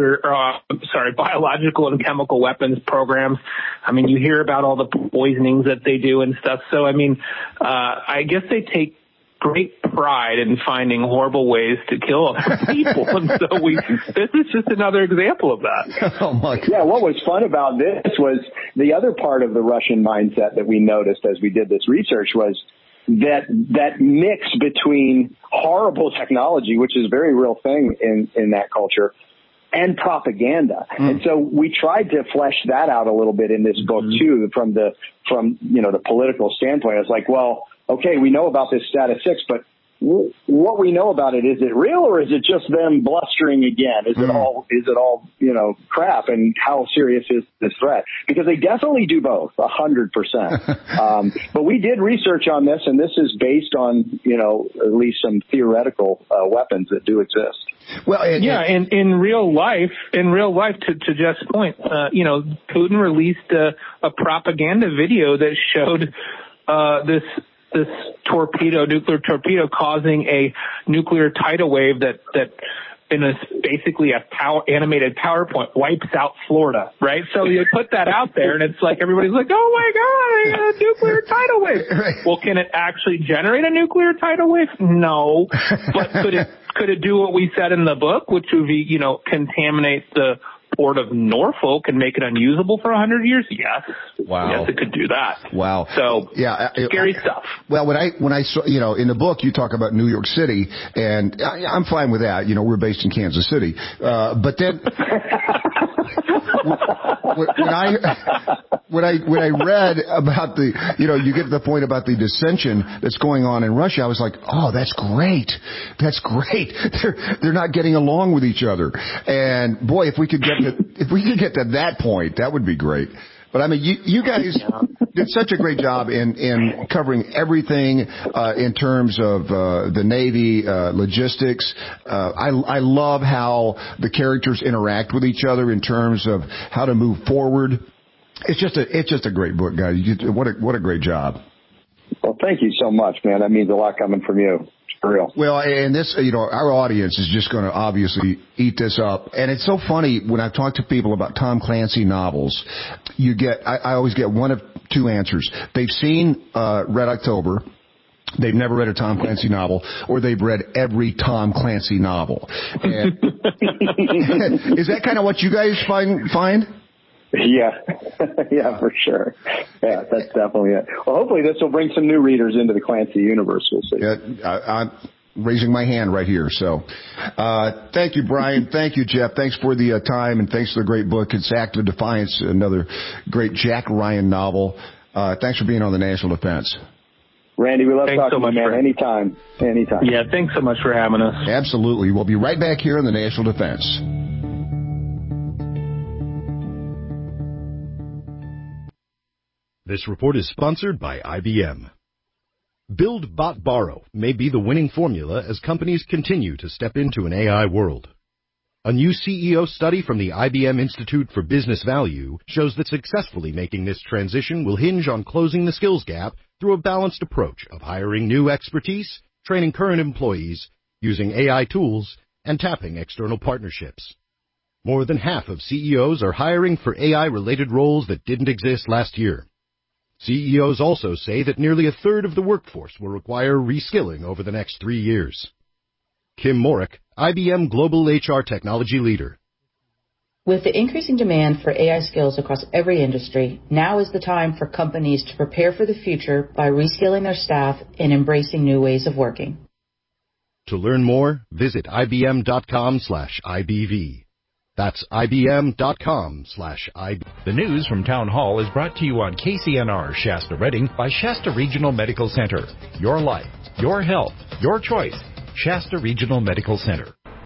Speaker 5: biological and chemical weapons programs. I mean, you hear about all the poisonings that they do and stuff. So, I mean, I guess they take great pride in finding horrible ways to kill other people. And so this is just another example of that.
Speaker 7: Oh my God.
Speaker 1: Yeah, what was fun about this was the other part of the Russian mindset that we noticed as we did this research was that mix between horrible technology, which is a very real thing in that culture, and propaganda. And so we tried to flesh that out a little bit in this book too, from the political standpoint. It's like, well, okay, we know about this Status 6, but what we know about it, is it real or is it just them blustering again? Is it all, crap? And how serious is this threat? Because they definitely do both, 100%. But we did research on this, and this is based on, at least some theoretical weapons that do exist.
Speaker 5: Well, and in real life, to Jeff's point, Putin released a propaganda video that showed this nuclear torpedo causing a nuclear tidal wave that in basically animated PowerPoint wipes out Florida, right? So you put that out there and it's like everybody's like, oh my God, a nuclear tidal wave. Right. Well, can it actually generate a nuclear tidal wave? No. But could it do what we said in the book, which would be, contaminate the port of Norfolk and make it unusable for 100 years? Yes.
Speaker 7: Wow.
Speaker 5: Yes, it could do that.
Speaker 7: Wow.
Speaker 5: So, scary stuff.
Speaker 7: Well, when I saw, in the book, you talk about New York City, and I'm fine with that. We're based in Kansas City. But then, when I read about you get to the point about the dissension that's going on in Russia, I was like, oh, that's great. That's great. They're not getting along with each other. And boy, if we could get to that point, that would be great. But I mean, you guys did such a great job in covering everything in terms of the Navy, logistics. I love how the characters interact with each other in terms of how to move forward. It's just a great book, guys. What a great job.
Speaker 1: Well, thank you so much, man. That means a lot coming from you. For real.
Speaker 7: Well, and this, our audience is just going to obviously eat this up. And it's so funny when I talk to people about Tom Clancy novels, I always get one of two answers. They've seen Red October. They've never read a Tom Clancy novel, or they've read every Tom Clancy novel. And is that kind of what you guys find?
Speaker 1: Yeah. Yeah, for sure. Yeah, that's definitely it. Well, hopefully this will bring some new readers into the Clancy universe. We'll see.
Speaker 7: Yeah, raising my hand right here. So, thank you, Brian. Thank you, Jeff. Thanks for the time, and thanks for the great book. It's Act of Defiance, another great Jack Ryan novel. Thanks for being on the National Defense.
Speaker 1: Randy, we love
Speaker 5: thanks
Speaker 1: talking
Speaker 5: so much,
Speaker 1: to you, man. Anytime.
Speaker 5: Yeah, thanks so much for having us.
Speaker 7: Absolutely. We'll be right back here on the National Defense.
Speaker 23: This report is sponsored by IBM. Build, bot, borrow may be the winning formula as companies continue to step into an AI world. A new CEO study from the IBM Institute for Business Value shows that successfully making this transition will hinge on closing the skills gap through a balanced approach of hiring new expertise, training current employees, using AI tools, and tapping external partnerships. More than half of CEOs are hiring for AI-related roles that didn't exist last year. CEOs also say that nearly a third of the workforce will require reskilling over the next 3 years. Kim Morick, IBM Global HR Technology Leader.
Speaker 3: With the increasing demand for AI skills across every industry, now is the time for companies to prepare for the future by reskilling their staff and embracing new ways of working.
Speaker 23: To learn more, visit ibm.com/IBV. That's ibm.com/IB.
Speaker 8: The news from Town Hall is brought to you on KCNR Shasta Redding by Shasta Regional Medical Center. Your life, your health, your choice. Shasta Regional Medical Center.